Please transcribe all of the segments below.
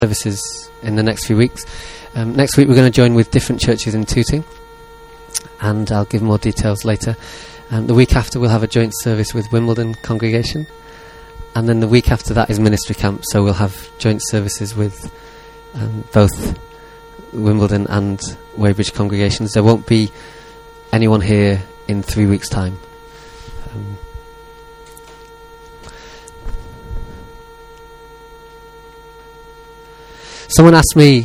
services in the next few weeks. Next week we're going to join with different churches in Tooting, and I'll give more details later. The week after we'll have a joint service with Wimbledon congregation, and then the week after that is ministry camp, so we'll have joint services with both Wimbledon and Weybridge congregations. There won't be anyone here in 3 weeks' time. Someone asked me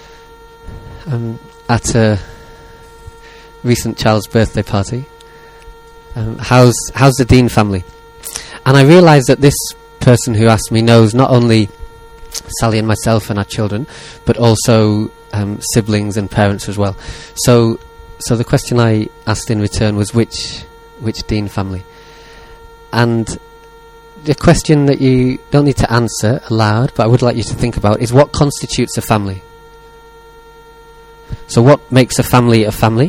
at a recent child's birthday party, how's the Dean family? And I realised that this person who asked me knows not only Sally and myself and our children, but also siblings and parents as well. So the question I asked in return was which Dean family? And the question that you don't need to answer aloud, but I would like you to think about, is what constitutes a family? So what makes a family a family?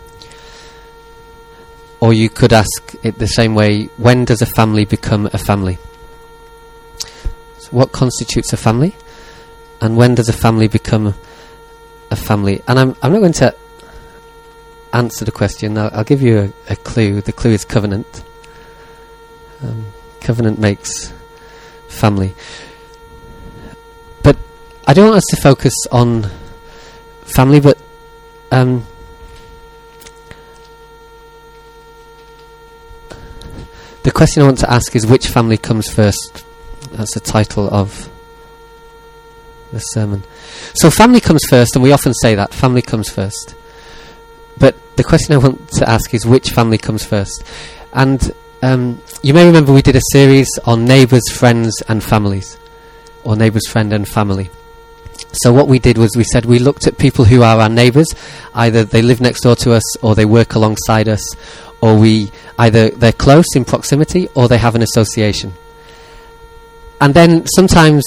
Or you could ask it the same way, when does a family become a family? So what constitutes a family? And when does a family become a family? And I'm not going to answer the question. I'll give you a clue. The clue is covenant. Covenant makes family. But I don't want us to focus on family, but the question I want to ask is, which family comes first? That's the title of the sermon. So family comes first, and we often say that, family comes first. But the question I want to ask is, which family comes first? And you may remember we did a series on neighbours, friends and families, or neighbours, friend and family. So what we did was we said we looked at people who are our neighbours. Either they live next door to us, or they work alongside us, or either they're close in proximity, or they have an association. And then sometimes,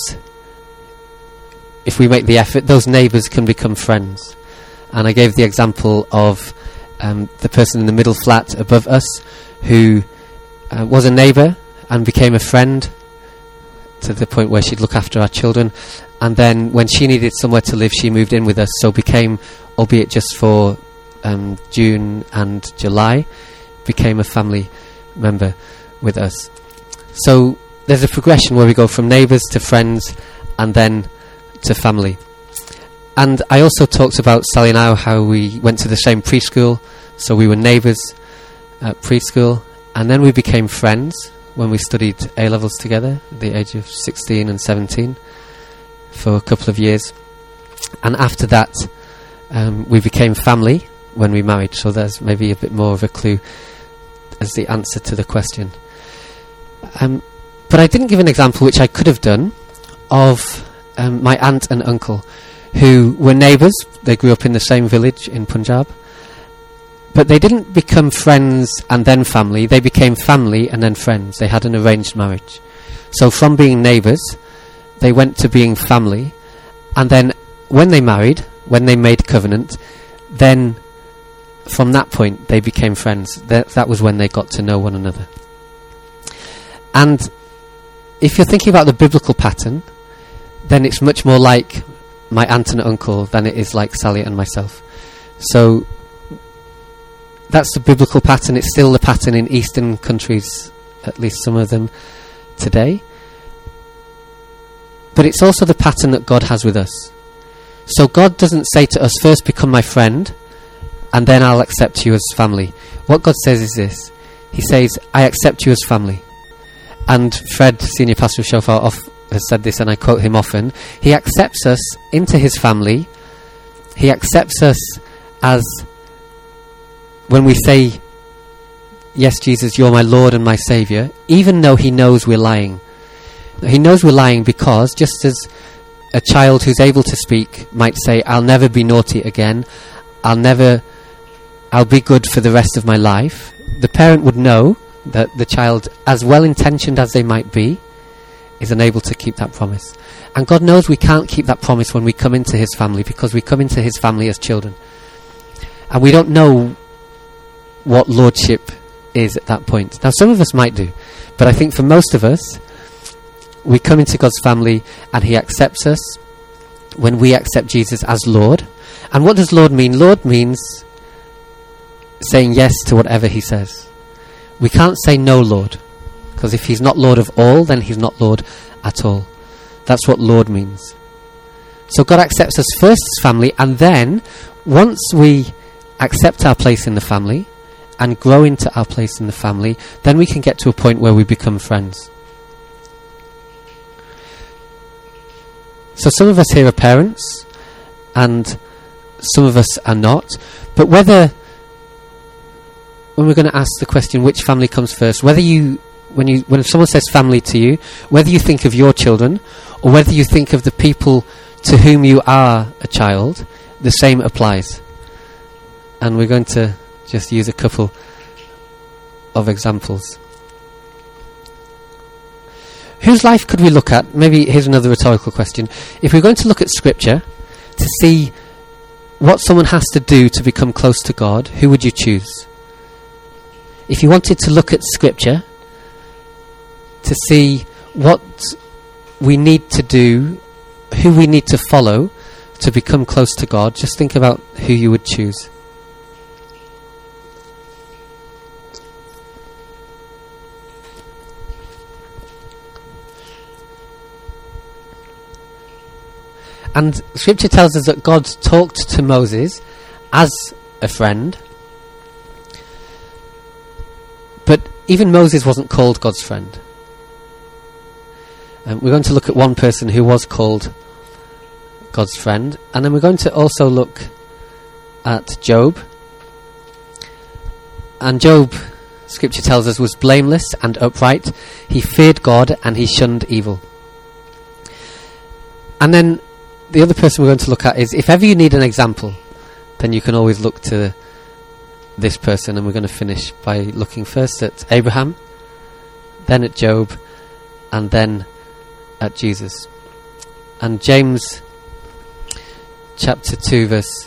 if we make the effort, those neighbours can become friends. And I gave the example of the person in the middle flat above us who was a neighbour and became a friend to the point where she'd look after our children, and then when she needed somewhere to live, she moved in with us, so became, albeit just for June and July, became a family member with us. So there's a progression where we go from neighbours to friends and then to family. And I also talked about, Sally and I, how we went to the same preschool, so we were neighbours at preschool, and then we became friends when we studied A-levels together at the age of 16 and 17 for a couple of years. And after that, we became family when we married, so there's maybe a bit more of a clue as the answer to the question. But I didn't give an example, which I could have done, of my aunt and uncle, who were neighbours. They grew up in the same village in Punjab. But they didn't become friends and then family. They became family and then friends. They had an arranged marriage. So from being neighbours, they went to being family. And then when they married, when they made covenant, then from that point they became friends. That was when they got to know one another. And if you're thinking about the biblical pattern, then it's much more like my aunt and uncle than it is like Sally and myself. So that's the biblical pattern. It's still the pattern in Eastern countries, at least some of them today. But it's also the pattern that God has with us. So God doesn't say to us, first become my friend, and then I'll accept you as family. What God says is this. He says, I accept you as family. And Fred, senior pastor of Shofar, has said this, and I quote him often. He accepts us into his family. He accepts us as, when we say, yes, Jesus, you're my Lord and my Saviour, even though he knows we're lying. He knows we're lying because, just as a child who's able to speak might say, I'll never be naughty again, I'll be good for the rest of my life, the parent would know that the child, as well-intentioned as they might be, is unable to keep that promise. And God knows we can't keep that promise when we come into his family, because we come into his family as children. And we don't know what lordship is at that point. Now, some of us might do, but I think for most of us, we come into God's family and he accepts us, when we accept Jesus as Lord. And what does Lord mean? Lord means saying yes to whatever he says. We can't say no, Lord, because if he's not Lord of all, then he's not Lord at all. That's what Lord means. So God accepts us first as family, and then once we accept our place in the family and grow into our place in the family, then we can get to a point where we become friends. So some of us here are parents and some of us are not, but when we're going to ask the question which family comes first, when someone says family to you, whether you think of your children or whether you think of the people to whom you are a child, the same applies. And we're going to just use a couple of examples. Whose life could we look at? Maybe here's another rhetorical question. If we're going to look at Scripture to see what someone has to do to become close to God, who would you choose? If you wanted to look at Scripture to see what we need to do, who we need to follow to become close to God, just think about who you would choose. And Scripture tells us that God talked to Moses as a friend, but even Moses wasn't called God's friend. We're going to look at one person who was called God's friend, and then we're going to also look at Job. And Job, Scripture tells us, was blameless and upright. He feared God and he shunned evil. And then the other person we're going to look at is, if ever you need an example, then you can always look to this person, and we're going to finish by looking first at Abraham, then at Job, and then at Jesus. And James chapter 2 verse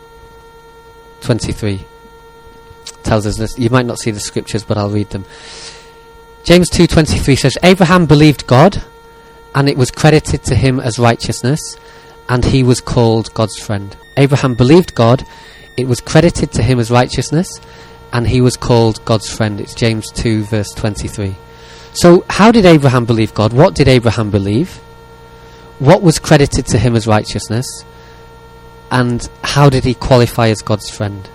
23 tells us this. You might not see the scriptures, but I'll read them. James 2:23 says, Abraham believed God, and it was credited to him as righteousness, and he was called God's friend. Abraham believed God, it was credited to him as righteousness, and he was called God's friend. It's James 2 verse 23. So how did Abraham believe God? What did Abraham believe? What was credited to him as righteousness? And how did he qualify as God's friend?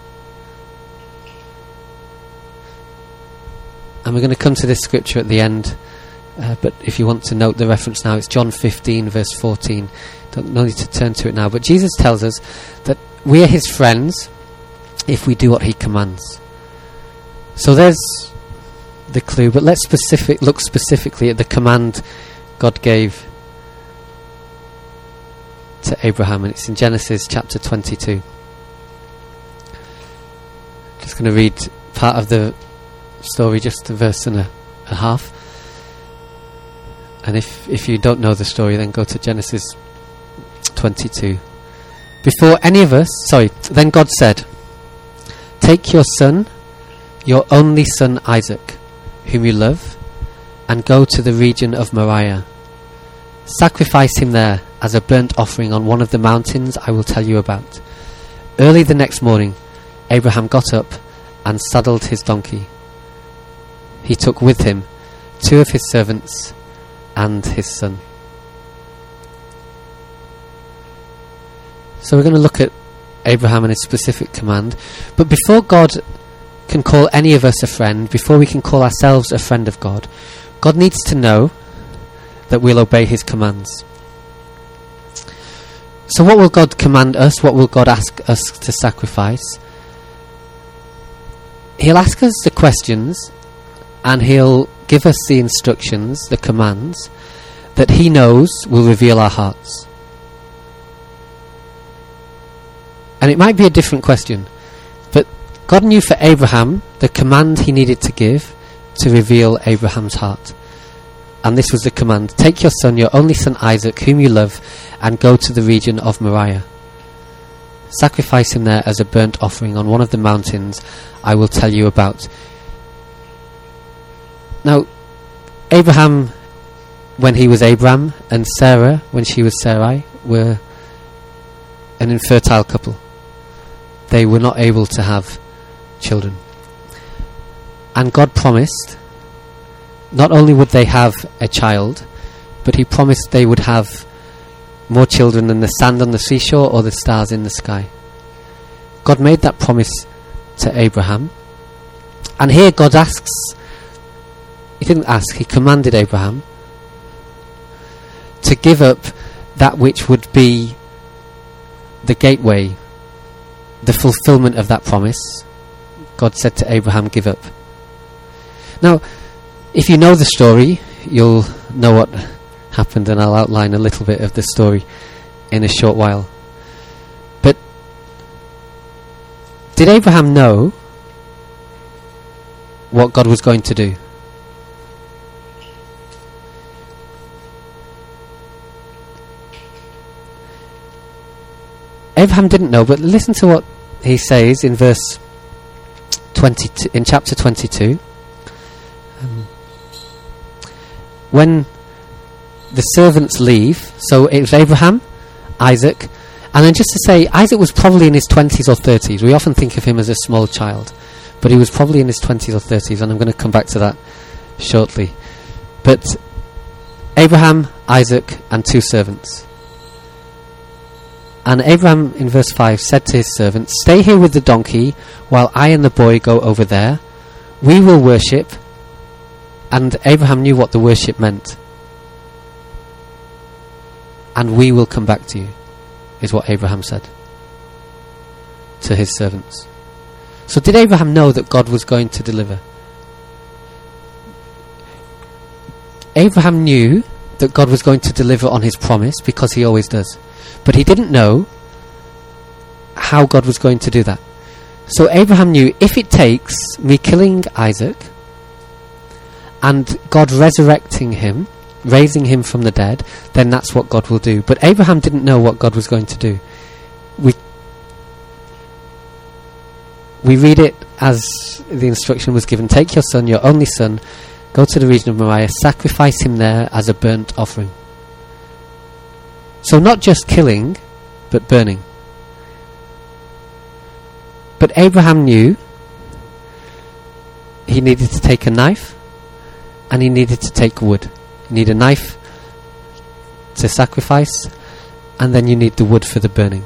And we're going to come to this scripture at the end, but if you want to note the reference now, it's John 15 verse 14. No need to turn to it now, but Jesus tells us that we are his friends if we do what he commands. So there's the clue, but let's look specifically at the command God gave to Abraham, and it's in Genesis chapter 22. Just going to read part of the story, just a verse and a half. And if you don't know the story, then go to Genesis 22. Then God said, take your son, your only son Isaac, whom you love, and go to the region of Moriah. Sacrifice him there as a burnt offering on one of the mountains I will tell you about. Early the next morning, Abraham got up and saddled his donkey. He took with him 2 of his servants and his son. So we're going to look at Abraham and his specific command. But before God can call any of us a friend, before we can call ourselves a friend of God, God needs to know that we'll obey his commands. So what will God command us? What will God ask us to sacrifice? He'll ask us the questions, and he'll give us the instructions, the commands, that he knows will reveal our hearts. And it might be a different question, but God knew for Abraham the command he needed to give to reveal Abraham's heart. And this was the command: take your son, your only son Isaac, whom you love, and go to the region of Moriah. Sacrifice him there as a burnt offering on one of the mountains I will tell you about. Now, Abraham, when he was Abram, and Sarah, when she was Sarai, were an infertile couple. They were not able to have children. And God promised not only would they have a child, but he promised they would have more children than the sand on the seashore or the stars in the sky. God made that promise to Abraham. And here God asks, he didn't ask, he commanded Abraham to give up that which would be the gateway, the fulfillment of that promise. God said to Abraham, give up. Now, if you know the story, you'll know what happened, and I'll outline a little bit of the story in a short while. But did Abraham know what God was going to do? Abraham didn't know, but listen to what he says in verse 22, in chapter 22. When the servants leave, so it was Abraham, Isaac, and then just to say, Isaac was probably in his 20s or 30s. We often think of him as a small child, but he was probably in his 20s or 30s, and I'm going to come back to that shortly. But Abraham, Isaac, and 2 servants. And Abraham, in verse 5, said to his servants, stay here with the donkey while I and the boy go over there. We will worship. And Abraham knew what the worship meant. And we will come back to you, is what Abraham said to his servants. So did Abraham know that God was going to deliver? Abraham knew that God was going to deliver on his promise, because he always does. But he didn't know how God was going to do that. So Abraham knew, if it takes me killing Isaac and God resurrecting him, raising him from the dead, then that's what God will do. But Abraham didn't know what God was going to do. We read it as the instruction was given, take your son, your only son, go to the region of Moriah, sacrifice him there as a burnt offering. So not just killing, but burning. But Abraham knew he needed to take a knife, and he needed to take wood. You need a knife to sacrifice, and then you need the wood for the burning.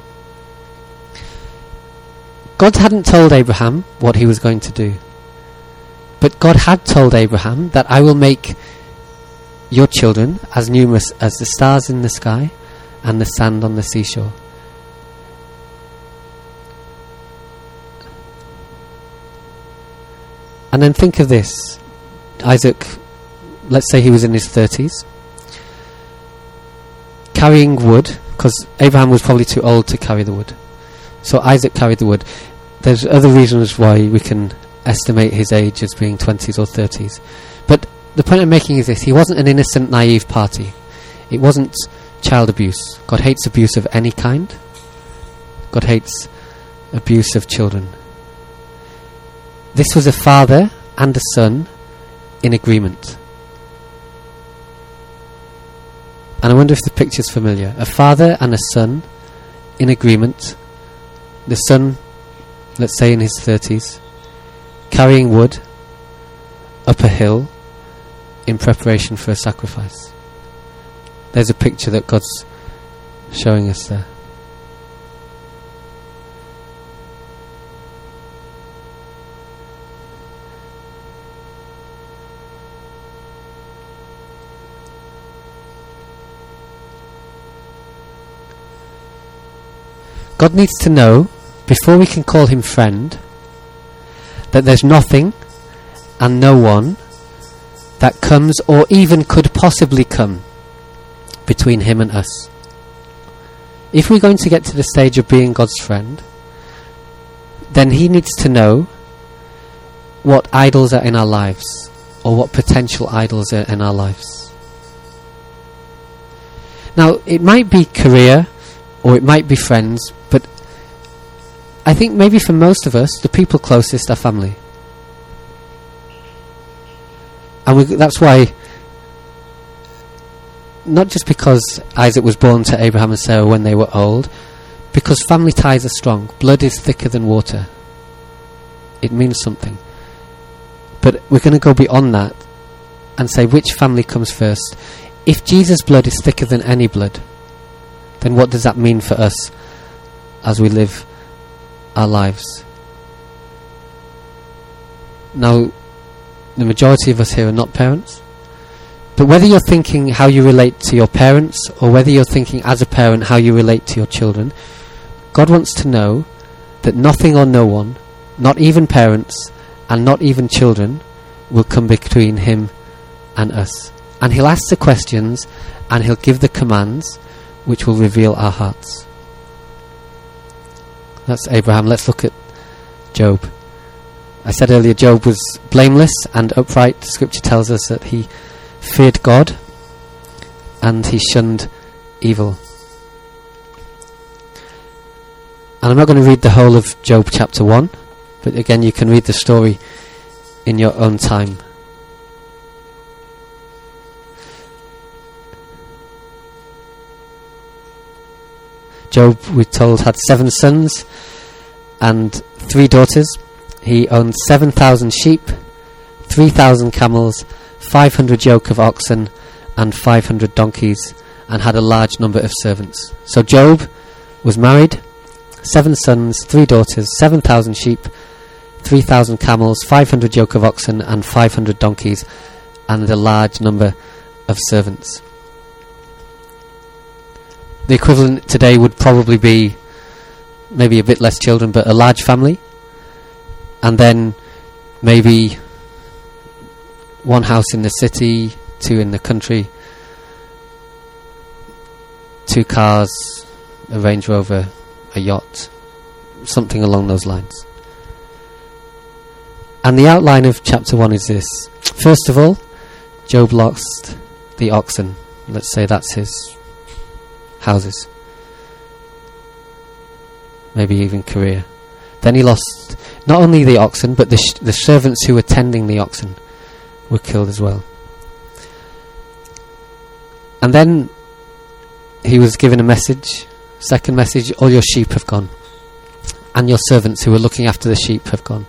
God hadn't told Abraham what he was going to do. But God had told Abraham that I will make your children as numerous as the stars in the sky and the sand on the seashore. And then think of this. Isaac, let's say he was in his 30s, carrying wood, because Abraham was probably too old to carry the wood. So Isaac carried the wood. There's other reasons why we can estimate his age as being 20s or 30s. But the point I'm making is this: he wasn't an innocent, naive party. It wasn't child abuse. God hates abuse of any kind. God hates abuse of children. This was a father and a son in agreement. And I wonder if the picture's familiar. A father and a son in agreement. The son, let's say in his 30s, carrying wood up a hill in preparation for a sacrifice. There's a picture that God's showing us there. God needs to know, before we can call him friend, that there's nothing and no one that comes or even could possibly come between him and us. If we're going to get to the stage of being God's friend, then he needs to know what idols are in our lives, or what potential idols are in our lives. Now, it might be career, or it might be friends, but I think maybe for most of us, the people closest are family. And that's why, not just because Isaac was born to Abraham and Sarah when they were old, Because family ties are strong. Blood is thicker than water. It means something. But we're going to go beyond that and say which family comes first. If Jesus' blood is thicker than any blood, then what does that mean for us as we live our lives? Now, the majority of us here are not parents, but whether you're thinking how you relate to your parents, or whether you're thinking as a parent how you relate to your children, God wants to know that nothing or no one, not even parents and not even children, will come between him and us. And he'll ask the questions and he'll give the commands which will reveal our hearts. That's Abraham. Let's look at Job. I said earlier Job was blameless and upright. Scripture tells us that he feared God and he shunned evil. And I'm not going to read the whole of Job chapter 1, but again you can read the story in your own time. Job, we're told, had 7 sons and 3 daughters. He owned 7,000 sheep, 3,000 camels, 500 yoke of oxen, and 500 donkeys, and had a large number of servants. So Job was married, 7 sons, 3 daughters, 7,000 sheep, 3,000 camels, 500 yoke of oxen, and 500 donkeys, and a large number of servants. The equivalent today would probably be maybe a bit less children, but a large family, and then maybe 1 house in the city, 2 in the country, 2 cars, a Range Rover, a yacht, something along those lines. And the outline of chapter 1 is this. First of all, Job lost the oxen. Let's say that's his houses, maybe even career. Then he lost not only the oxen, but the servants who were tending the oxen were killed as well. And then he was given a message, second message: all your sheep have gone, and your servants who were looking after the sheep have gone.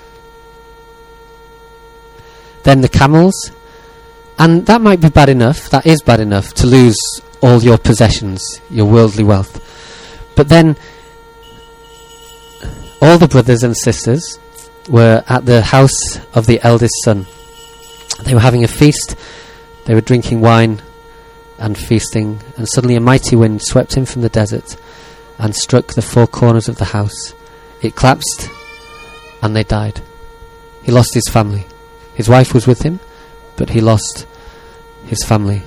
Then the camels, and that might be bad enough, that is bad enough to lose all your possessions, your worldly wealth. But then all the brothers and sisters were at the house of the eldest son. They were having a feast, they were drinking wine and feasting, and suddenly a mighty wind swept in from the desert and struck the 4 corners of the house. It collapsed and they died. He lost his family. His wife was with him, but he lost his family.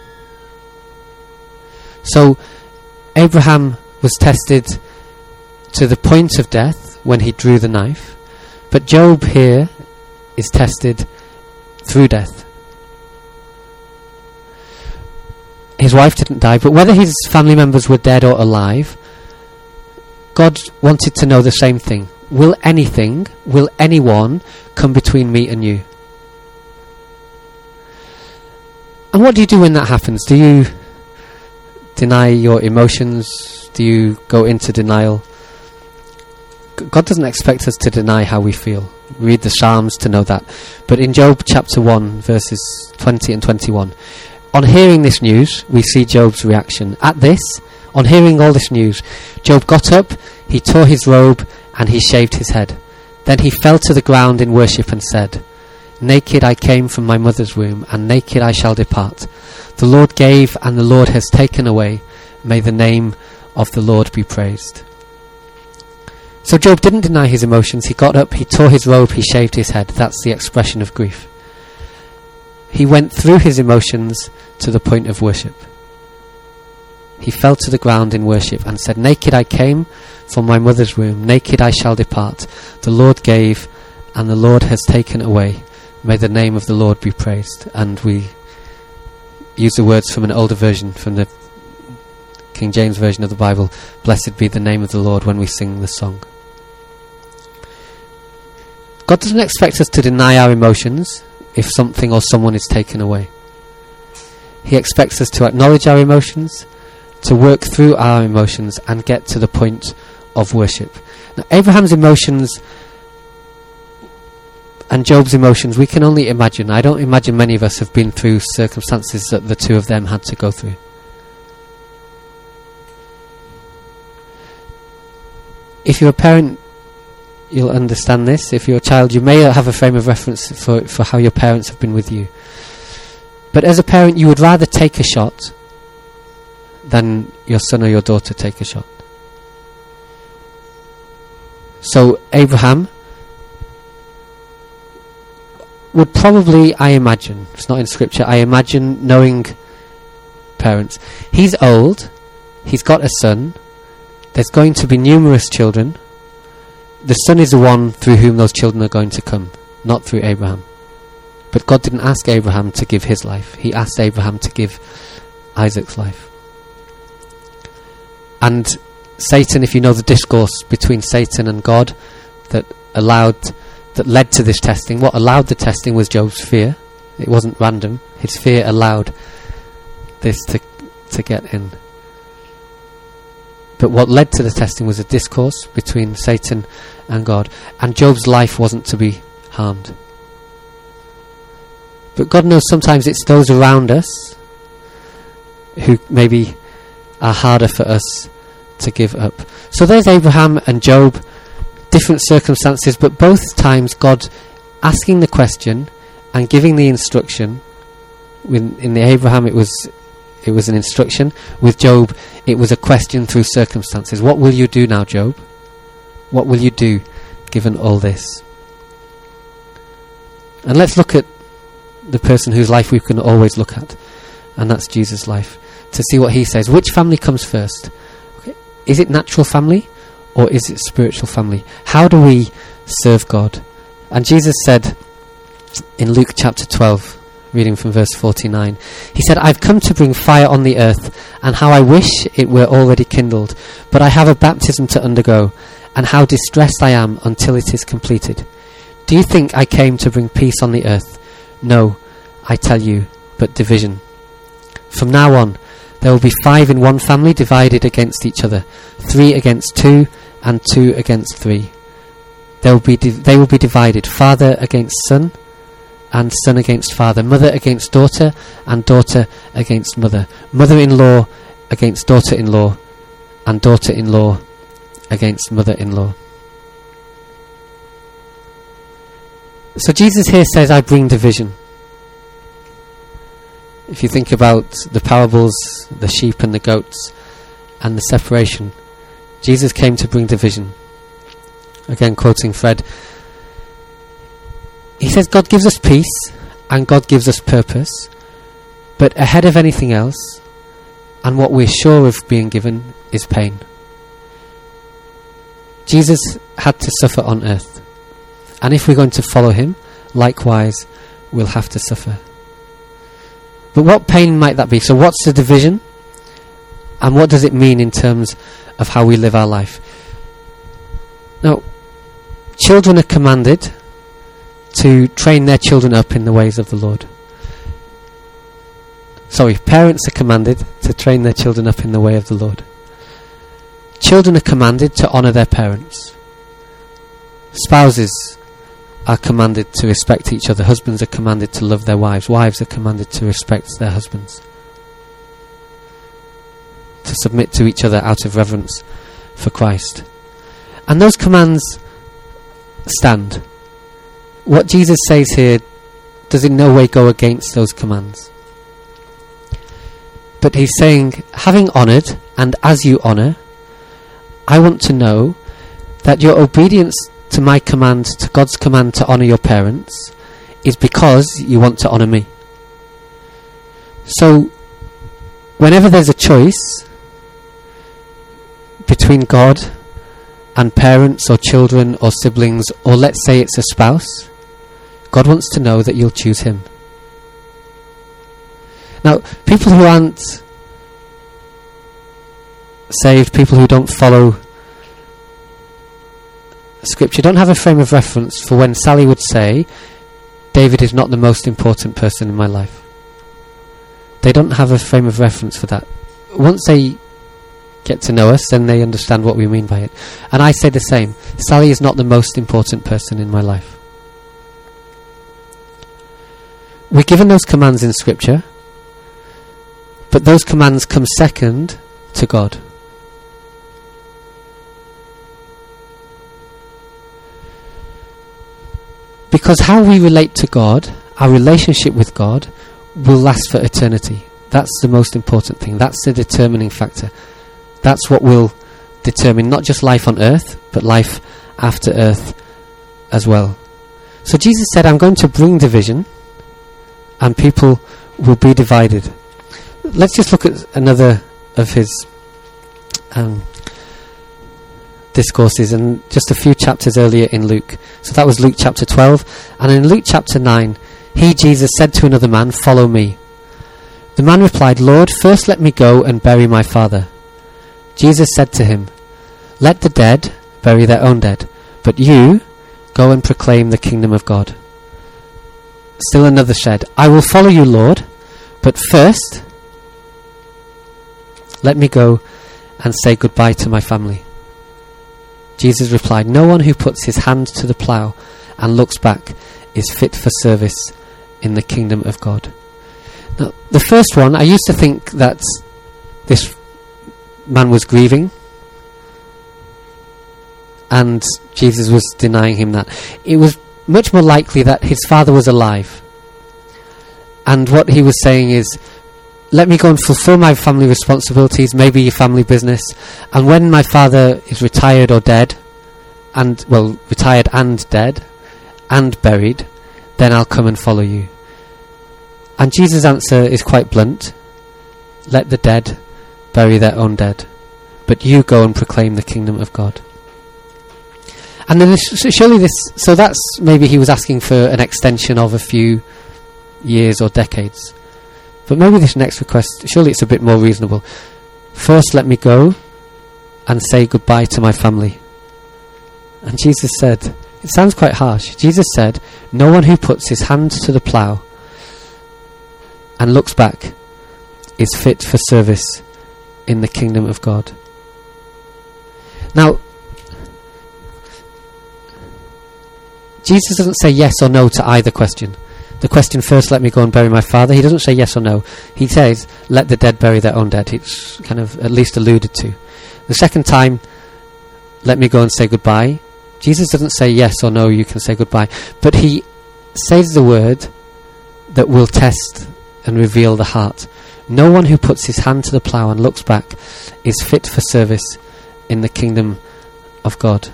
So Abraham was tested to the point of death when he drew the knife, but Job here is tested through death. His wife didn't die, but whether his family members were dead or alive, God wanted to know the same thing. Will anyone come between me and you? And what do you do when that happens? Do you deny your emotions? Do you go into denial? God doesn't expect us to deny how we feel. We read the Psalms to know that. But in Job chapter 1, verses 20 and 21, on hearing this news, we see Job's reaction. At this, on hearing all this news, Job got up, he tore his robe, and he shaved his head. Then he fell to the ground in worship and said, naked I came from my mother's womb, and naked I shall depart. The Lord gave, and the Lord has taken away. May the name of the Lord be praised. So Job didn't deny his emotions. He got up, he tore his robe, he shaved his head. That's the expression of grief. He went through his emotions to the point of worship. He fell to the ground in worship and said, naked I came from my mother's womb, naked I shall depart. The Lord gave, and the Lord has taken away. May the name of the Lord be praised. And we use the words from an older version, from the King James Version of the Bible. Blessed be the name of the Lord, when we sing the song. God doesn't expect us to deny our emotions if something or someone is taken away. He expects us to acknowledge our emotions, to work through our emotions and get to the point of worship. Now, Abraham's emotions and Job's emotions, we can only imagine. I don't imagine many of us have been through circumstances that the two of them had to go through. If you're a parent, you'll understand this. If you're a child, you may have a frame of reference for how your parents have been with you. But as a parent, you would rather take a shot than your son or your daughter take a shot. So Abraham would probably, I imagine, it's not in scripture, I imagine, knowing parents, he's old, he's got a son, there's going to be numerous children, the son is the one through whom those children are going to come, not through Abraham. But God didn't ask Abraham to give his life, he asked Abraham to give Isaac's life. And Satan, if you know the discourse between Satan and God that led to this testing, what allowed the testing was Job's fear. It wasn't random. His fear allowed this to get in. But what led to the testing was a discourse between Satan and God, and Job's life wasn't to be harmed. But God knows sometimes it's those around us who maybe are harder for us to give up. So there's Abraham and Job, different circumstances, but both times God asking the question and giving the instruction. In the Abraham it was an instruction. With Job it was a question through circumstances. What will you do now, Job? What will you do given all this? And let's look at the person whose life we can always look at, and that's Jesus' life, to see what he says. Which family comes first? Okay. Is it natural family or is it spiritual family? How do we serve God? And Jesus said in Luke chapter 12, reading from verse 49, he said, I've come to bring fire on the earth, and how I wish it were already kindled, but I have a baptism to undergo, and how distressed I am until it is completed. Do you think I came to bring peace on the earth? No, I tell you, but division. From now on, there will be 5 in one family divided against each other, 3 against 2, and 2 against 3. They will be divided, father against son, and son against father, mother against daughter, and daughter against mother, mother-in-law against daughter-in-law, and daughter-in-law against mother-in-law. So Jesus here says, I bring division. If you think about the parables, the sheep and the goats, and the separation, Jesus came to bring division. Again, quoting Fred, he says God gives us peace and God gives us purpose, but ahead of anything else, and what we're sure of being given, is pain. Jesus had to suffer on earth, and if we're going to follow him, likewise we'll have to suffer. But what pain might that be? So what's the division? And what does it mean in terms of how we live our life? Now, children are commanded to train their children up in the ways of the Lord. Parents are commanded to train their children up in the way of the Lord. Children are commanded to honour their parents. Spouses are commanded to respect each other. Husbands are commanded to love their wives. Wives are commanded to respect their husbands. To submit to each other out of reverence for Christ. And those commands stand. What Jesus says here does in no way go against those commands. But he's saying, having honoured, and as you honour, I want to know that your obedience to my command, to God's command to honour your parents, is because you want to honour me. So, whenever there's a choice between God and parents or children or siblings, or let's say it's a spouse, God wants to know that you'll choose him. Now, people who aren't saved, people who don't follow Scripture, don't have a frame of reference for when Sally would say, David is not the most important person in my life. They don't have a frame of reference for that. Once they get to know us, then they understand what we mean by it. And I say the same. Sally is not the most important person in my life. We're given those commands in Scripture, but those commands come second to God. Because how we relate to God, our relationship with God, will last for eternity. That's the most important thing. That's the determining factor. That's what will determine not just life on earth, but life after earth as well. So Jesus said, I'm going to bring division, and people will be divided. Let's just look at another of his discourses, and just a few chapters earlier in Luke. So that was Luke chapter 12. And in Luke chapter 9, he, Jesus, said to another man, "Follow me." The man replied, "Lord, first let me go and bury my father." Jesus said to him, "Let the dead bury their own dead, but you go and proclaim the kingdom of God." Still another said, "I will follow you, Lord, but first let me go and say goodbye to my family." Jesus replied, "No one who puts his hand to the plough and looks back is fit for service in the kingdom of God." Now, the first one, I used to think that this man was grieving, and Jesus was denying him that. It was much more likely that his father was alive, and what he was saying is, let me go and fulfill my family responsibilities, maybe your family business, and when my father is retired or dead, and, well, retired and dead, and buried, then I'll come and follow you. And Jesus' answer is quite blunt. Let the dead bury their own dead, but you go and proclaim the kingdom of God. And then surely this, so that's, maybe he was asking for an extension of a few years or decades. But maybe this next request, surely it's a bit more reasonable. First let me go and say goodbye to my family. And Jesus said, it sounds quite harsh, Jesus said, no one who puts his hand to the plough and looks back is fit for service in the kingdom of God. Now, Jesus doesn't say yes or no to either question. The question, first let me go and bury my father, he doesn't say yes or no. He says, let the dead bury their own dead. It's kind of at least alluded to. The second time, let me go and say goodbye. Jesus doesn't say yes or no, you can say goodbye. But he says the word that will test and reveal the heart. No one who puts his hand to the plough and looks back is fit for service in the kingdom of God.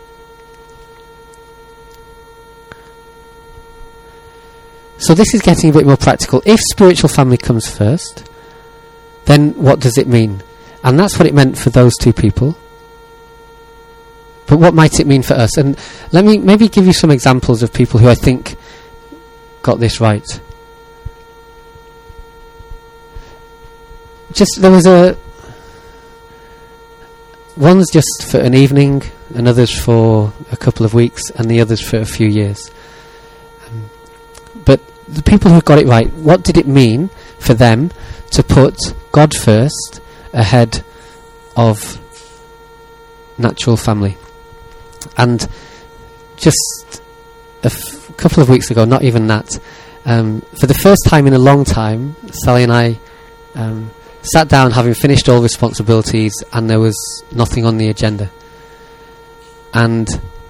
So this is getting a bit more practical. If spiritual family comes first, then what does it mean? And that's what it meant for those two people. But what might it mean for us? And let me maybe give you some examples of people who I think got this right. There was one's just for an evening, and others for a couple of weeks, and the others for a few years. But the people who got it right, what did it mean for them to put God first ahead of natural family? And just a couple of weeks ago, not even that, for the first time in a long time, Sally and I sat down having finished all responsibilities, and there was nothing on the agenda. And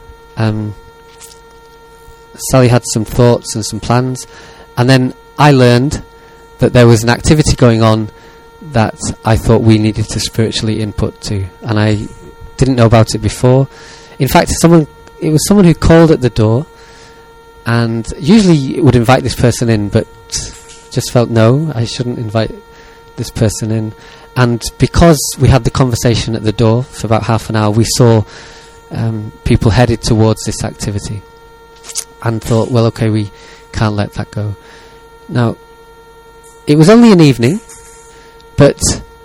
Sally had some thoughts and some plans, and then I learned that there was an activity going on that I thought we needed to spiritually input to, and I didn't know about it before. In fact, it was someone who called at the door, and usually would invite this person in, but just felt no, I shouldn't invite this person in. And because we had the conversation at the door for about half an hour, we saw people headed towards this activity, and thought, well, okay, we can't let that go. Now, it was only an evening, but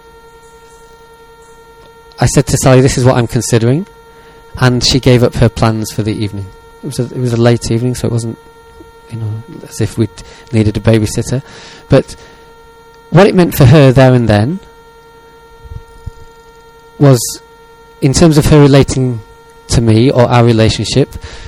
I said to Sally, this is what I'm considering, and she gave up her plans for the evening. It was a late evening, so it wasn't, as if we'd needed a babysitter. But what it meant for her there and then was, in terms of her relating to me or our relationship,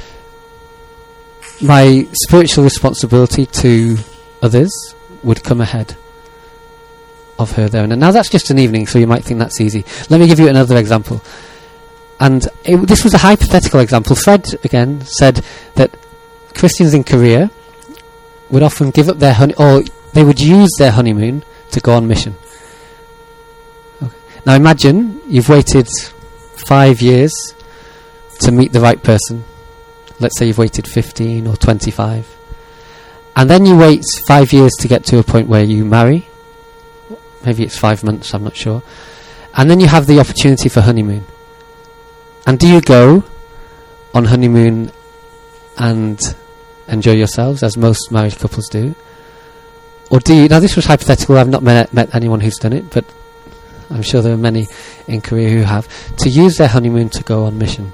my spiritual responsibility to others would come ahead of her there. And now that's just an evening, so you might think that's easy. Let me give you another example. And this was a hypothetical example. Fred, again, said that Christians in Korea would often give up their or they would use their honeymoon to go on mission. Okay. Now imagine you've waited 5 years to meet the right person. Let's say you've waited 15 or 25. And then you wait 5 years to get to a point where you marry. Maybe it's 5 months, I'm not sure. And then you have the opportunity for honeymoon. And do you go on honeymoon and enjoy yourselves, as most married couples do? Or do you... Now this was hypothetical, I've not met anyone who's done it, but I'm sure there are many in Korea who have, to use their honeymoon to go on mission.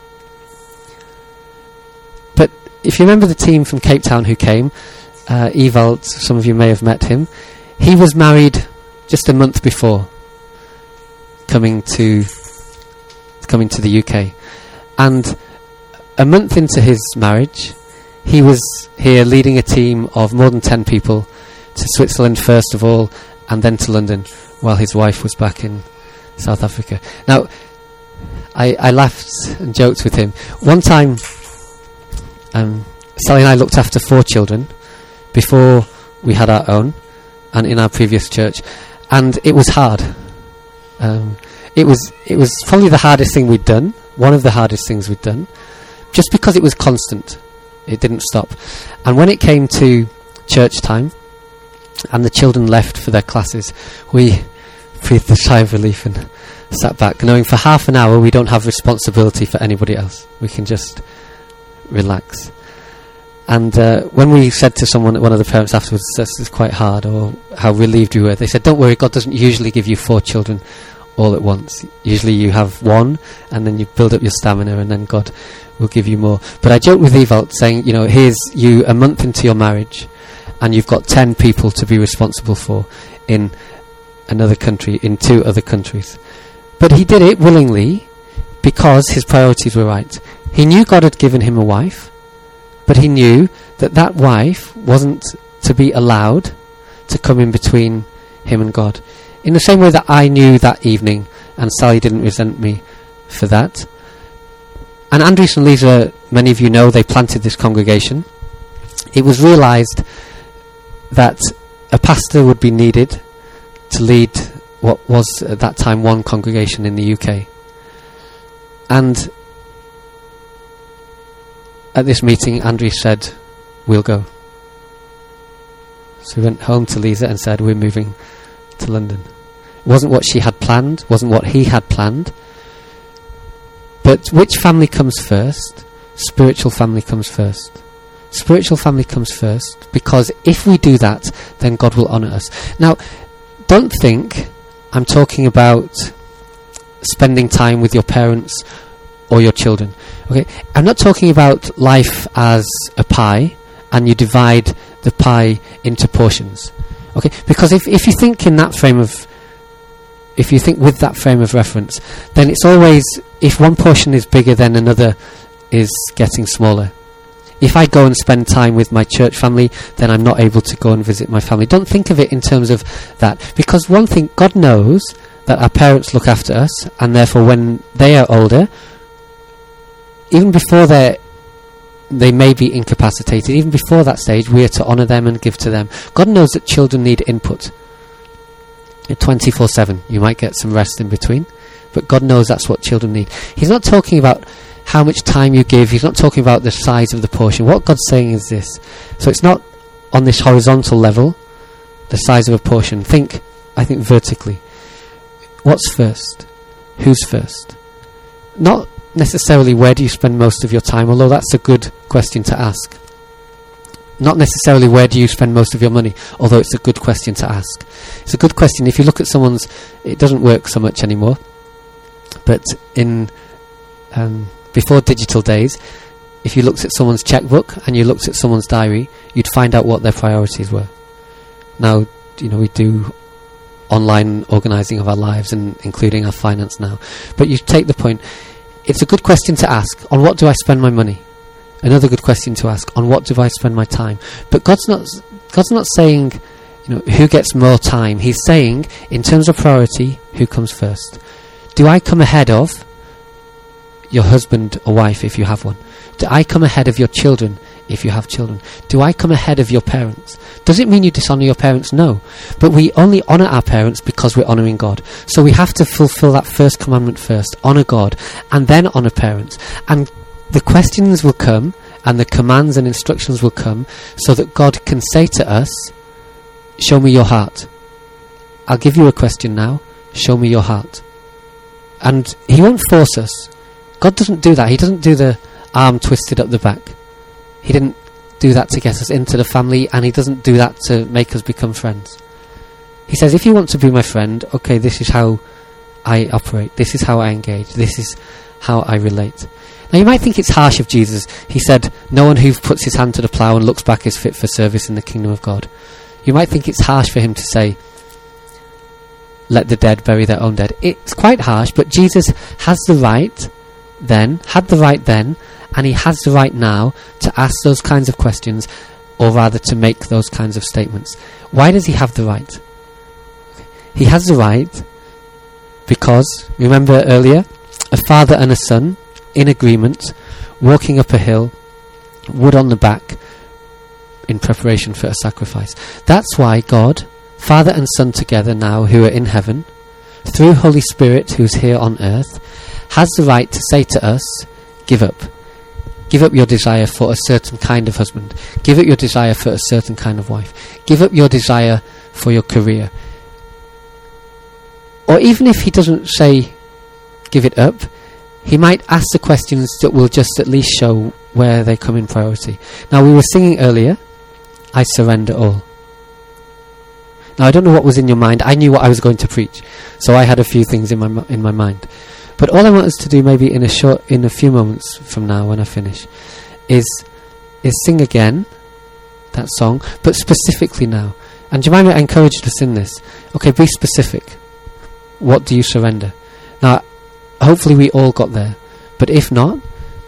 But if you remember the team from Cape Town who came, Ewald, some of you may have met him, he was married just a month before coming to the UK. And a month into his marriage, he was here leading a team of more than 10 people to Switzerland first of all, and then to London, while his wife was back in South Africa. Now, I laughed and joked with him. One time, Sally and I looked after 4 children before we had our own, and in our previous church, and it was hard. It was probably the hardest thing we'd done, one of the hardest things we'd done, just because it was constant. It didn't stop. And when it came to church time, and the children left for their classes, we breathed a sigh of relief and sat back, knowing for half an hour we don't have responsibility for anybody else. We can just relax. And when we said to one of the parents afterwards, this is quite hard, or how relieved we were, they said, don't worry, God doesn't usually give you 4 children all at once. Usually you have 1, and then you build up your stamina, and then God will give you more. But I joked with Ewald, saying, here's you a month into your marriage, and you've got 10 people to be responsible for in another country, in 2 other countries. But he did it willingly, because his priorities were right. He knew God had given him a wife, but he knew that wife wasn't to be allowed to come in between him and God. In the same way that I knew that evening, and Sally didn't resent me for that. And Andries and Lisa, many of you know, they planted this congregation. It was realised that a pastor would be needed to lead what was at that time one congregation in the UK. And at this meeting, Andries said, we'll go. So we went home to Lisa and said, we're moving to London. It wasn't what she had planned, wasn't what he had planned. But which family comes first? Spiritual family comes first. Spiritual family comes first, because if we do that, then God will honour us. Now, don't think I'm talking about spending time with your parents or your children. Okay, I'm not talking about life as a pie and you divide the pie into portions. Okay, because if you think in that frame of, if you think with that frame of reference, then it's always, if one portion is bigger, then another is getting smaller. If I go and spend time with my church family, then I'm not able to go and visit my family. Don't think of it in terms of that, because one thing, God knows that our parents look after us, and therefore when they are older, even before they may be incapacitated, even before that stage, we are to honour them and give to them. God knows that children need input 24/7. You might get some rest in between, but God knows that's what children need. He's not talking about how much time you give. He's not talking about the size of the portion. What God's saying is this. So it's not on this horizontal level, the size of a portion. I think vertically. What's first? Who's first? Not necessarily where do you spend most of your time, although that's a good question to ask. Not necessarily where do you spend most of your money, although it's a good question to ask. It's a good question. If you look at someone's, it doesn't work so much anymore, but in before digital days, if you looked at someone's checkbook and you looked at someone's diary, you'd find out what their priorities were. Now, we do online organising of our lives, and including our finance now. But you take the point. It's a good question to ask. On what do I spend my money? Another good question to ask. On what do I spend my time? But God's not saying, who gets more time. He's saying, in terms of priority, who comes first? Do I come ahead of your husband or wife if you have one? Do I come ahead of your children if you have children? Do I come ahead of your parents? Does it mean you dishonour your parents? No. But we only honour our parents because we're honouring God. So we have to fulfil that first commandment first. Honour God. And then honour parents. And the questions will come, and the commands and instructions will come, so that God can say to us, show me your heart. I'll give you a question now. Show me your heart. And He won't force us. God doesn't do that. He doesn't do the arm twisted up the back. He didn't do that to get us into the family, and He doesn't do that to make us become friends. He says, if you want to be my friend, okay, this is how I operate. This is how I engage. This is how I relate. Now you might think it's harsh of Jesus. He said, no one who puts his hand to the plough and looks back is fit for service in the kingdom of God. You might think it's harsh for Him to say, let the dead bury their own dead. It's quite harsh, but Jesus has the right then, had the right then, and He has the right now to ask those kinds of questions, or rather to make those kinds of statements. Why does He have the right? He has the right because, remember earlier, a father and a son in agreement, walking up a hill, wood on the back, in preparation for a sacrifice. That's why God, Father and Son together now, who are in heaven, through Holy Spirit who's here on earth, has the right to say to us, give up. Give up your desire for a certain kind of husband. Give up your desire for a certain kind of wife. Give up your desire for your career. Or even if He doesn't say, give it up, He might ask the questions that will just at least show where they come in priority. Now, we were singing earlier, I surrender all. Now, I don't know what was in your mind. I knew what I was going to preach, so I had a few things in my mind. But all I want us to do, maybe in a few moments from now, when I finish, is sing again that song, but specifically now. And Jemima, I encourage you to sing this. Okay, be specific. What do you surrender? Now, hopefully we all got there, but if not,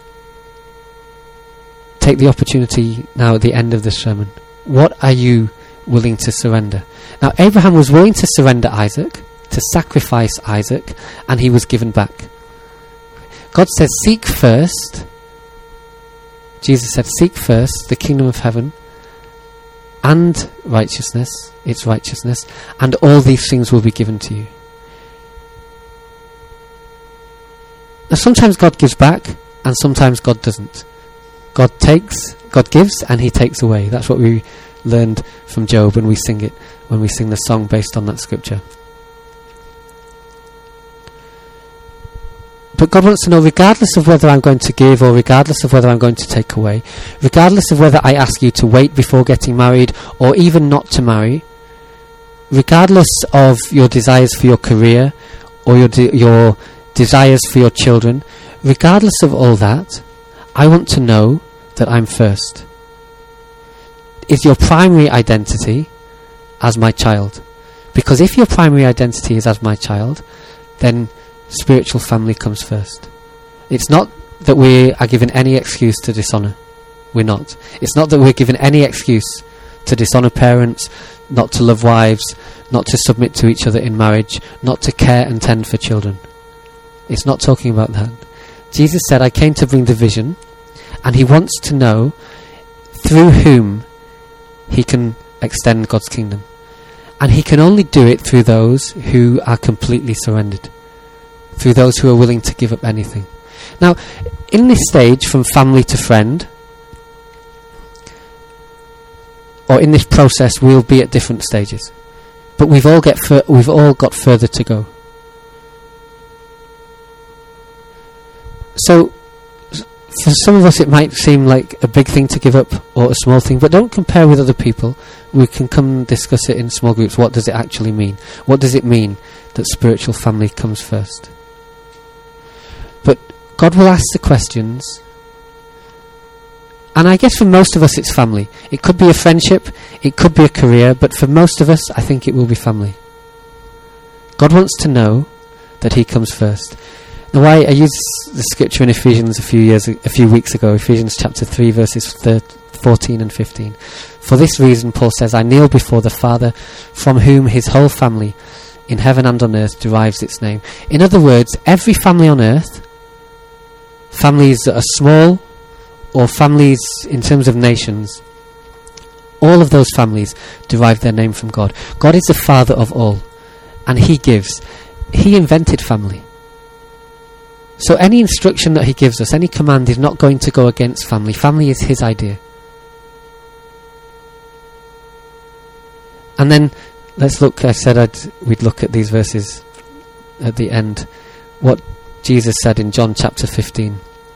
take the opportunity now at the end of the sermon. What are you willing to surrender? Now, Abraham was willing to surrender Isaac, to sacrifice Isaac, and he was given back. God says, seek first, Jesus said, seek first the kingdom of heaven and righteousness, its righteousness, and all these things will be given to you. Now, sometimes God gives back, and sometimes God doesn't. God gives, and He takes away. That's what we learned from Job, and we sing it when we sing the song based on that scripture. But God wants to know, regardless of whether I'm going to give, or regardless of whether I'm going to take away, regardless of whether I ask you to wait before getting married, or even not to marry, regardless of your desires for your career, or your desires for your children, regardless of all that, I want to know that I'm first. Is your primary identity as my child? Because if your primary identity is as my child, then spiritual family comes first. It's not that we are given any excuse to dishonour. We're not. It's not that we're given any excuse to dishonour parents, not to love wives, not to submit to each other in marriage, not to care and tend for children. It's not talking about that. Jesus said, I came to bring division, and He wants to know through whom He can extend God's kingdom. And He can only do it through those who are completely surrendered, through those who are willing to give up anything. Now, in this stage, from family to friend, or in this process, we'll be at different stages. But we've all got further to go. So, for some of us it might seem like a big thing to give up, or a small thing, but don't compare with other people. We can come and discuss it in small groups. What does it actually mean? What does it mean that spiritual family comes first? But God will ask the questions, and I guess for most of us it's family. It could be a friendship, it could be a career, but for most of us I think it will be family. God wants to know that he comes first. Now, I used the scripture in Ephesians a few weeks ago, Ephesians chapter 3, verses 14 and 15. For this reason, Paul says, I kneel before the Father, from whom his whole family, in heaven and on earth, derives its name. In other words, every family on earth, families that are small, or families in terms of nations, all of those families derive their name from God. God is the Father of all, and he gives. He invented family. So any instruction that he gives us, any command, is not going to go against family. Family is his idea. And then let's look, I said we'd look at these verses at the end. What Jesus said in John chapter 15.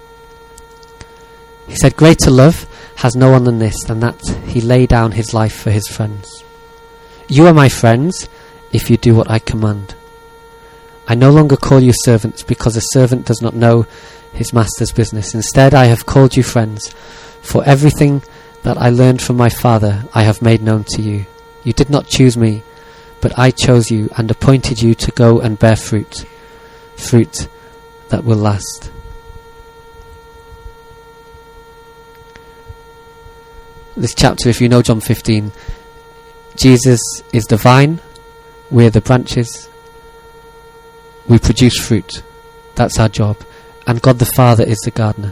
He said, greater love has no one than this, than that he lay down his life for his friends. You are my friends if you do what I command. I no longer call you servants, because a servant does not know his master's business. Instead, I have called you friends, for everything that I learned from my Father I have made known to you. You did not choose me, but I chose you and appointed you to go and bear fruit that will last. This chapter, if you know John 15, Jesus is the vine, we're the branches. We produce fruit. That's our job. And God the Father is the gardener.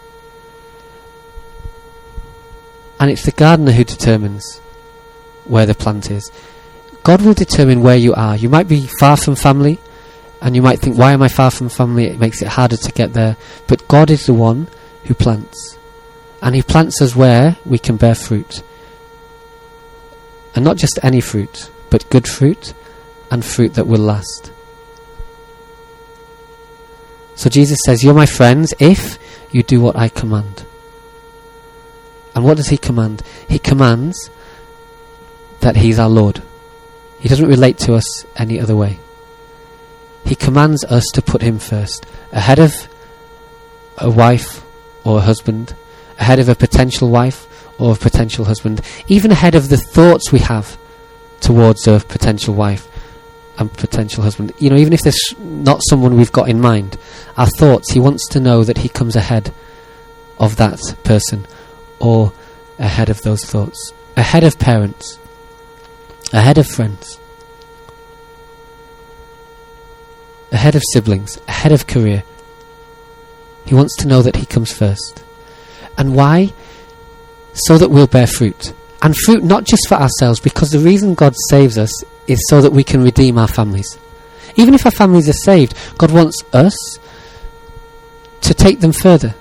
And it's the gardener who determines where the plant is. God will determine where you are. You might be far from family, and you might think, why am I far from family? It makes it harder to get there. But God is the one who plants. And he plants us where we can bear fruit. And not just any fruit, but good fruit, and fruit that will last. So Jesus says, you're my friends if you do what I command. And what does he command? He commands that he's our Lord. He doesn't relate to us any other way. He commands us to put him first, ahead of a wife or a husband, ahead of a potential wife or a potential husband, even ahead of the thoughts we have towards a potential wife and potential husband. You know, even if there's not someone we've got in mind, our thoughts, he wants to know that he comes ahead of that person, or ahead of those thoughts, ahead of parents, ahead of friends, ahead of siblings, ahead of career. He wants to know that he comes first. And why? So that we'll bear fruit. And fruit not just for ourselves, because the reason God saves us is so that we can redeem our families. Even if our families are saved, God wants us to take them further.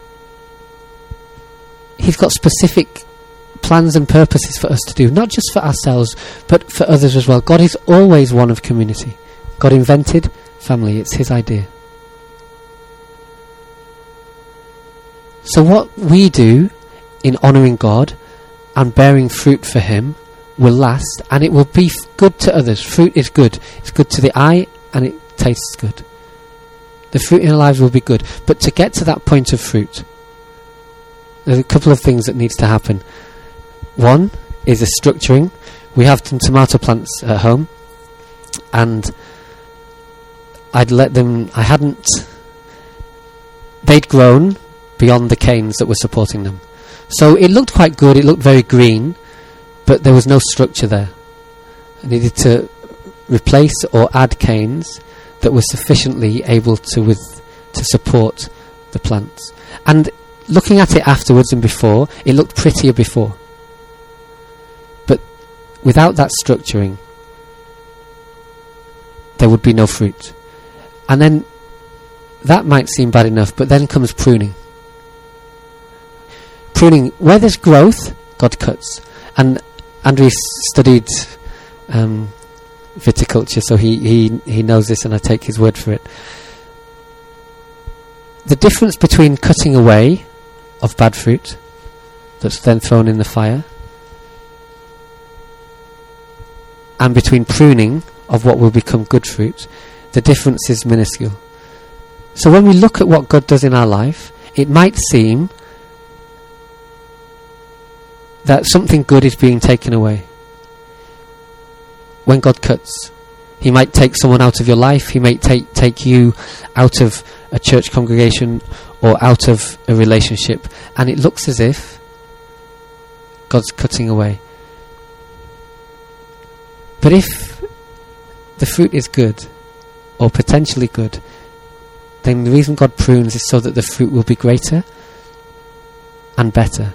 He's got specific plans and purposes for us to do, not just for ourselves, but for others as well. God is always one of community. God invented family. It's his idea. So what we do in honouring God and bearing fruit for him will last, and it will be good to others. Fruit is good. It's good to the eye, and it tastes good. The fruit in our lives will be good. But to get to that point of fruit, there's a couple of things that needs to happen. One is a structuring. We have some tomato plants at home, and they'd grown beyond the canes that were supporting them. So it looked quite good, it looked very green, but there was no structure there. I needed to replace or add canes that were sufficiently able to support the plants. And looking at it afterwards and before, it looked prettier before. But without that structuring, there would be no fruit. And then, that might seem bad enough, but then comes pruning. Pruning, where there's growth, God cuts. And Andrew studied viticulture, so he knows this, and I take his word for it. The difference between cutting away of bad fruit that's then thrown in the fire, and between pruning of what will become good fruit, the difference is minuscule. So when we look at what God does in our life, it might seem that something good is being taken away. When God cuts, He might take someone out of your life. He might take you out of a church congregation or out of a relationship, and it looks as if God's cutting away. But if the fruit is good, or potentially good, then the reason God prunes is so that the fruit will be greater and better.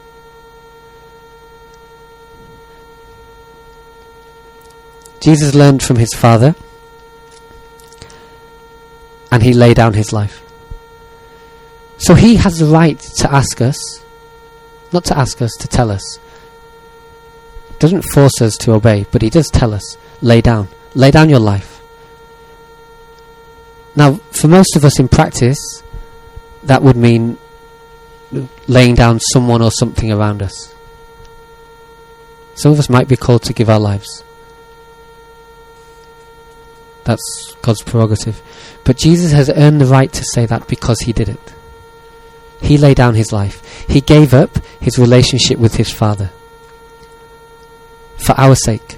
Jesus learned from his Father, and he laid down his life. So he has the right to ask us, not to ask us, to tell us. He doesn't force us to obey, but he does tell us, lay down your life. Now, for most of us in practice, that would mean laying down someone or something around us. Some of us might be called to give our lives. That's God's prerogative. But Jesus has earned the right to say that because he did it. He laid down his life. He gave up his relationship with his Father for our sake.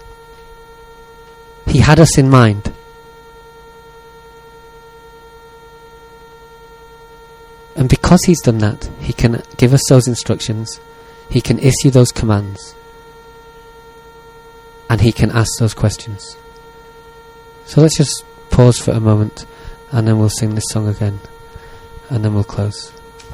He had us in mind. And because he's done that, he can give us those instructions, he can issue those commands, and he can ask those questions. So let's just pause for a moment, and then we'll sing this song again, and then we'll close.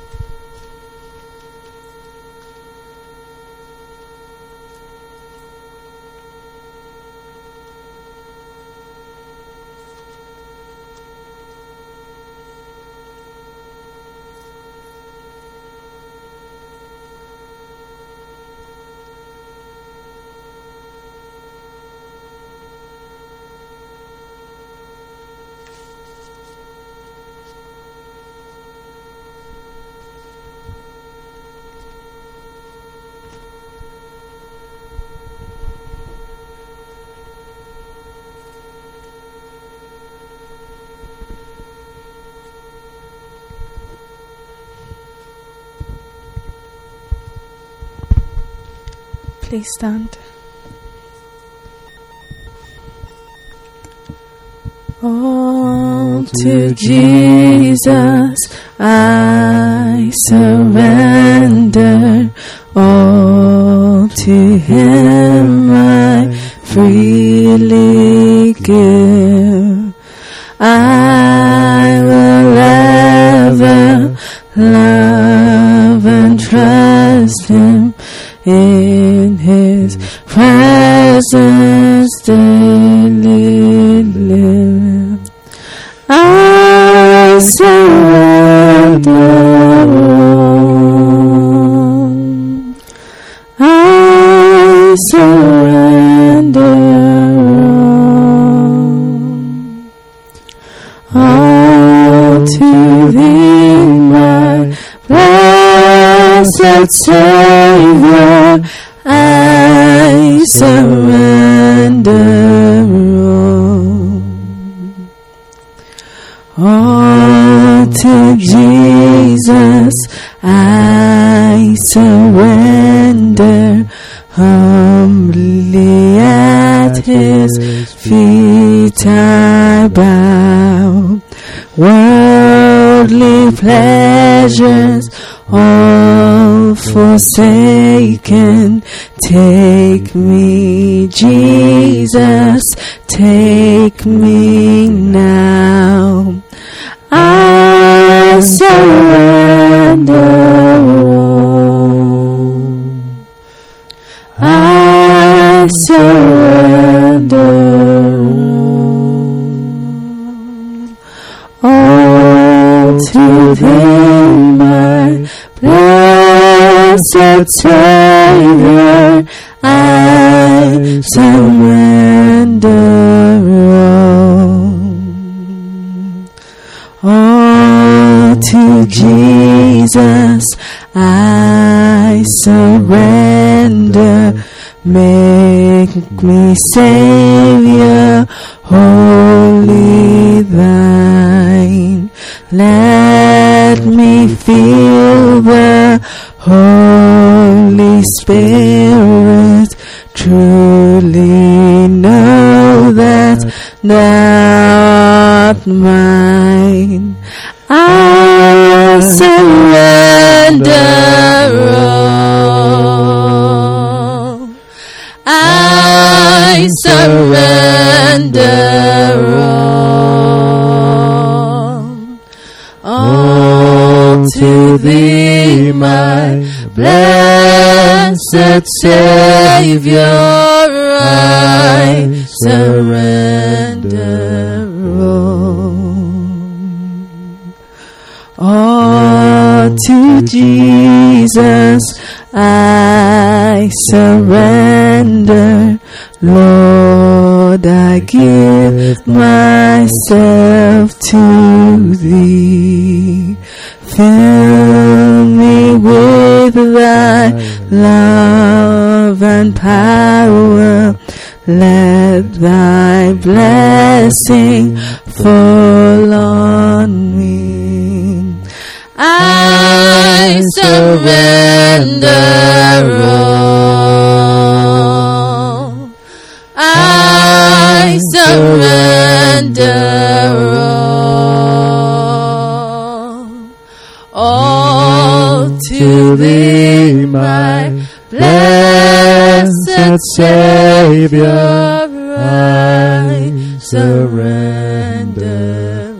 Please stand. All to Jesus I surrender, all to him I freely give. I will ever love and trust him, in his presence daily live. I surrender all. I surrender all to thee, my blessed Savior. I surrender all to Jesus. I surrender humbly at his feet I bow. Worldly pleasures all forsaken, take me, Jesus, take me now. I surrender all. I surrender all to thee, my blessed Savior. I surrender all to Jesus. I surrender. Make me Savior, wholly thine. Let me feel the Holy Spirit, truly know that not mine. I surrender all. I surrender all to Thee, my blessed Savior. I surrender all to Jesus. I surrender, Lord. I give myself to Thee. Fill me with Thy love and power. Let Thy blessing fall on me. I surrender all. I surrender all to Thee, my blessed Savior. I surrender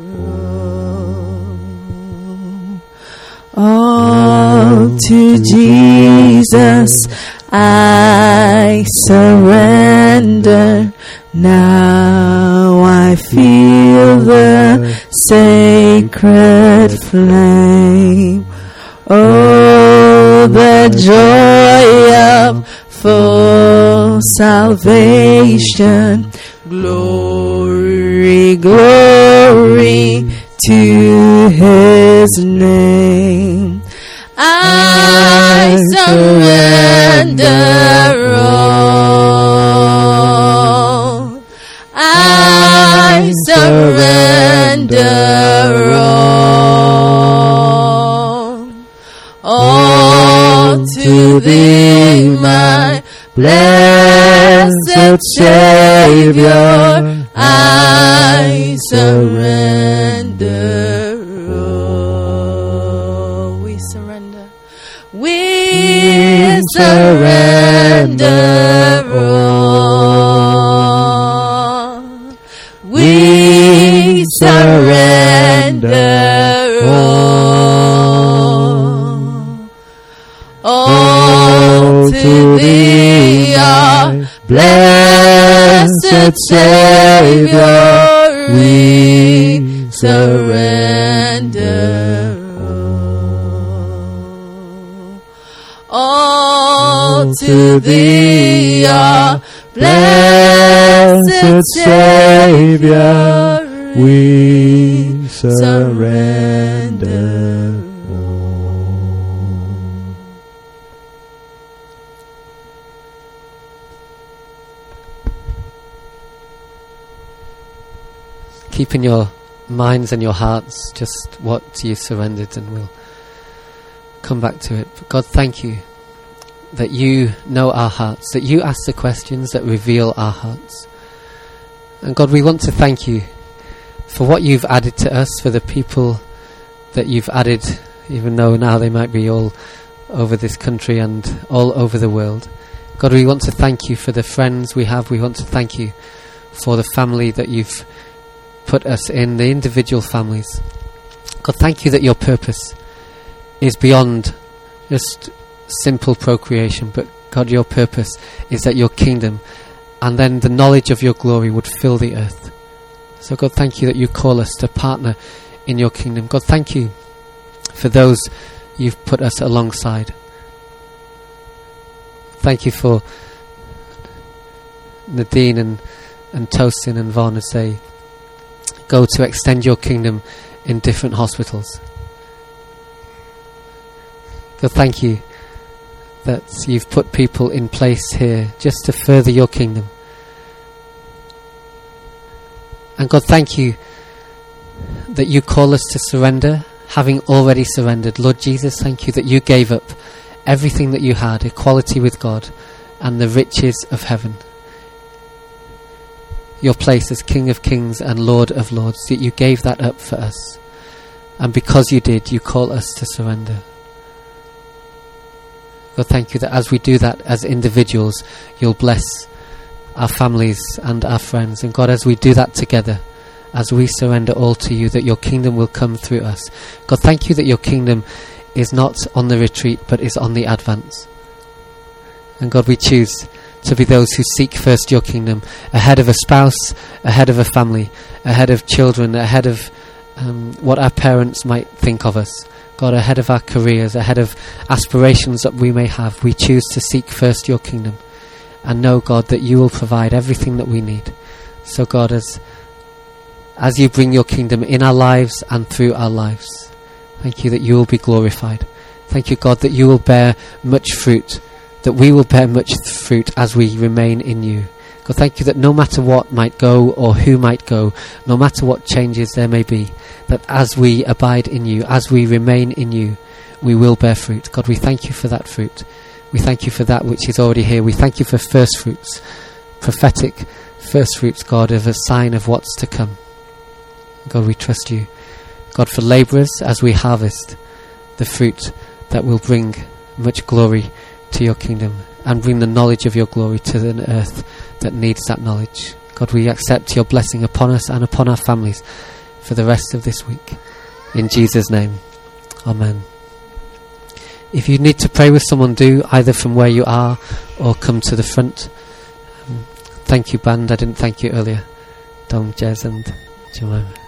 all to Jesus. I surrender. Now I feel the sacred flame. Oh, the joy of full salvation. Glory, glory to His name. I surrender all. I surrender all to Thee, my blessed Savior. I surrender all. We surrender. We surrender all. We surrender all to Thee, our blessed Savior. We surrender all to Thee, our blessed Savior. We surrender all. Keep in your minds and your hearts just what you surrendered, and we'll come back to it. But God, thank you that you know our hearts, that you ask the questions that reveal our hearts. And God, we want to thank you for what you've added to us, for the people that you've added, even though now they might be all over this country and all over the world. God, we want to thank you for the friends we have. We want to thank you for the family that you've put us in, the individual families. God, thank you that your purpose is beyond just simple procreation, but God, your purpose is that your kingdom and then the knowledge of your glory would fill the earth. So God, thank you that you call us to partner in your kingdom. God, thank you for those you've put us alongside. Thank you for Nadine and Tosin and Vaughn as they go to extend your kingdom in different hospitals. God, thank you that you've put people in place here just to further your kingdom. And God, thank you that you call us to surrender, having already surrendered. Lord Jesus, thank you that you gave up everything that you had, equality with God and the riches of heaven. your place as King of Kings and Lord of Lords, that you gave that up for us. And because you did, you call us to surrender. God, thank you that as we do that as individuals, you'll bless our families and our friends. And God, as we do that together, as we surrender all to you, that your kingdom will come through us. God, thank you that your kingdom is not on the retreat, but is on the advance. And God, we choose to be those who seek first your kingdom, ahead of a spouse, ahead of a family, ahead of children, ahead of what our parents might think of us. God, ahead of our careers, ahead of aspirations that we may have, we choose to seek first your kingdom and know, God, that you will provide everything that we need. So God, as you bring your kingdom in our lives and through our lives, thank you that you will be glorified. Thank you, God, that you will bear much fruit, that we will bear much fruit as we remain in you. God, thank you that no matter what might go or who might go, no matter what changes there may be, that as we abide in you, as we remain in you, we will bear fruit. God, we thank you for that fruit. We thank you for that which is already here. We thank you for first fruits, prophetic first fruits, God, of a sign of what's to come. God, we trust you. God, for labourers as we harvest the fruit that will bring much glory to your kingdom and bring the knowledge of your glory to an earth that needs that knowledge. God, we accept your blessing upon us and upon our families for the rest of this week. In Jesus' name, amen. If you need to pray with someone, do, either from where you are or come to the front. Thank you, band. I didn't thank you earlier. Dom, Jez and Jemima.